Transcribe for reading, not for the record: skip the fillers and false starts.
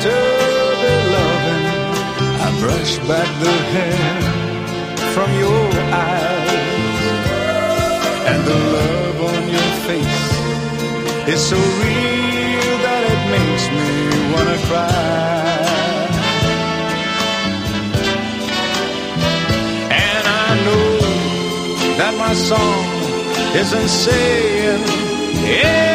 to be loving. I brush back the hair from your eyes, and the love on your face is so real that it makes me wanna cry. And I know that my song isn't saying